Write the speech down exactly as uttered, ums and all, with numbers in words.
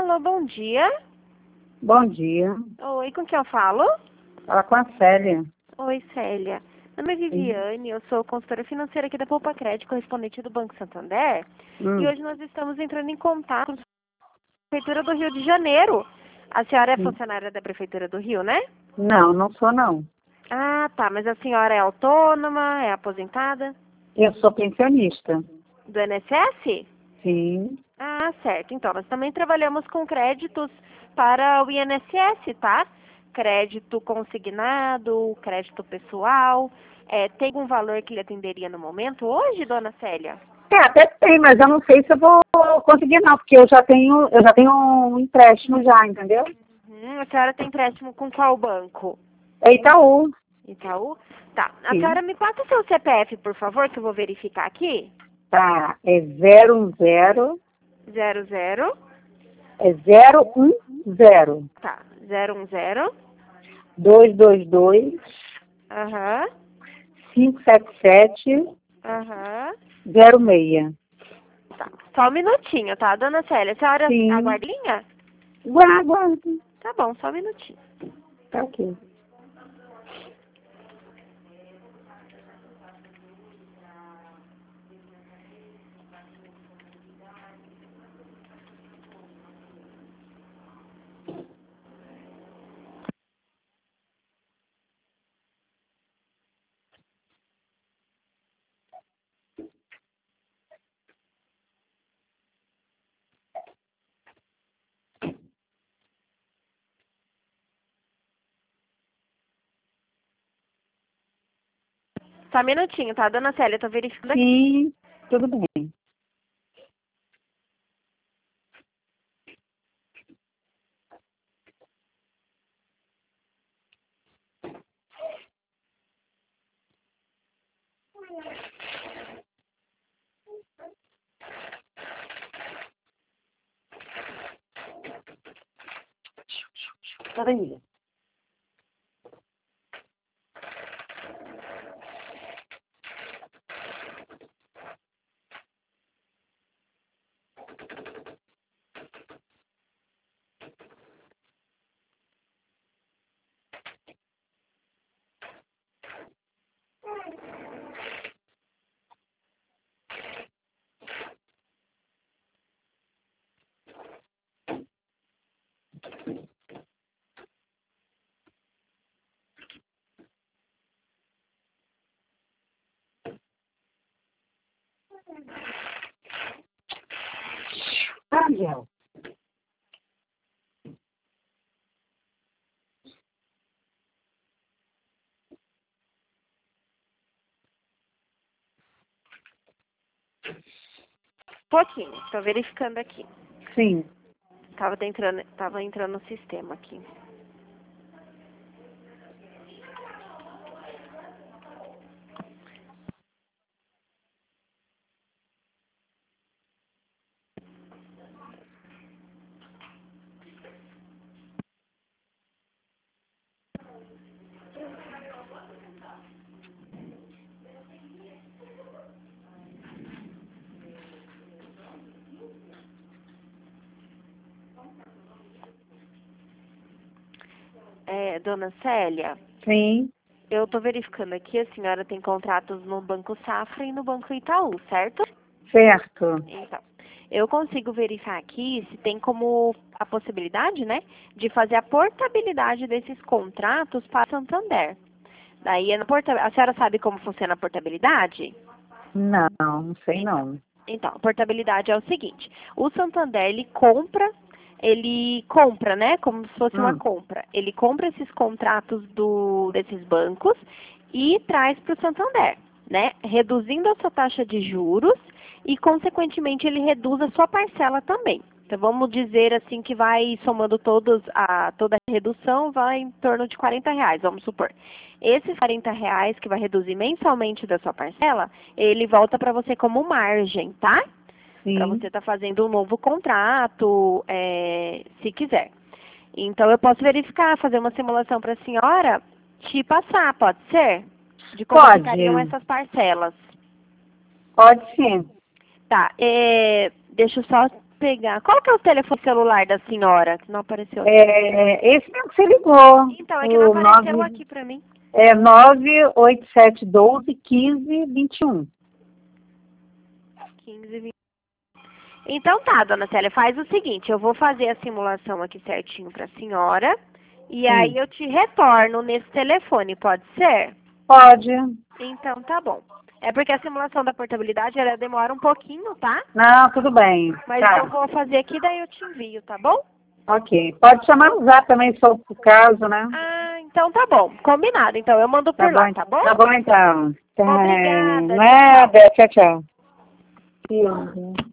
Alô, bom dia. Bom dia. Oi, com quem eu falo? Fala com a Célia. Oi, Célia. Meu nome é Viviane, eu sou consultora financeira aqui da Poupa Crédito, correspondente do Banco Santander. Hum. E hoje nós estamos entrando em contato com a Prefeitura do Rio de Janeiro. A senhora é Hum. funcionária da Prefeitura do Rio, né? Não, não sou não. Ah, tá. Mas a senhora é autônoma, é aposentada? Eu sou pensionista. Do I N S S? Sim. Ah, certo. Então, nós também trabalhamos com créditos para o I N S S, tá? Crédito consignado, crédito pessoal. É, tem um valor que lhe atenderia no momento hoje, dona Célia? É, até tem, mas eu não sei se eu vou conseguir não, porque eu já tenho, eu já tenho um empréstimo já, entendeu? Hum, a senhora tem empréstimo com qual banco? É Itaú. Itaú? Tá. A Sim. senhora me passa o seu C P F, por favor, que eu vou verificar aqui. Tá, é zero um zero, Zero zero. é zero um zero, Tá. Zero um zero. dois dois dois, Aham. cinco sete sete, Aham. zero seis. Tá. Só um minutinho, tá, dona Célia? A senhora Sim. aguarda a linha? Aguarda. Tá bom, só um minutinho. Tá ok. Só um minutinho, tá, dona Célia? Eu tô verificando aqui. Sim, tudo bem. Peraí. Angel. Pouquinho, tô verificando aqui. Sim. Tava entrando, tava entrando no sistema aqui. É, dona Célia, Sim. eu tô verificando aqui, a senhora tem contratos no Banco Safra e no Banco Itaú, certo? Certo. Então, eu consigo verificar aqui se tem como a possibilidade, né, de fazer a portabilidade desses contratos para Santander. Daí, é na porta... a senhora sabe como funciona a portabilidade? Não, não sei Então, não. então, a portabilidade é o seguinte, o Santander, ele compra, ele compra, né, como se fosse uma Hum. compra. Ele compra esses contratos do, desses bancos e traz para o Santander, né, reduzindo a sua taxa de juros e, consequentemente, ele reduz a sua parcela também. Então, vamos dizer assim que vai somando todos a, toda a redução, vai em torno de quarenta reais, vamos supor. Esses quarenta reais que vai reduzir mensalmente da sua parcela, ele volta para você como margem, tá? Para Sim. você estar fazendo um novo contrato, é, se quiser. Então, eu posso verificar, fazer uma simulação para a senhora, te passar, pode ser? De como Pode. ficariam essas parcelas. Pode sim. Tá, é, deixa eu só pegar. Qual que é o telefone celular da senhora que não apareceu aqui? É, esse mesmo que você ligou. Então, é que não o apareceu nove aqui pra mim. É nove oito sete um dois, um cinco dois um. quinze, vinte. Então tá, dona Célia, faz o seguinte, eu vou fazer a simulação aqui certinho pra senhora. E aí Sim. eu te retorno nesse telefone, pode ser? Pode. Então tá bom. É porque a simulação da portabilidade, ela demora um pouquinho, tá? Não, tudo bem. Mas Tá. eu vou fazer aqui, daí eu te envio, tá bom? Ok. Pode chamar no zap também, se for o caso, né? Ah, então tá bom. Combinado. Então eu mando Tá por lá, bom? tá bom? Tá bom, então. Tá. Obrigada. Tchau, tchau. Nada. Tchau, tchau.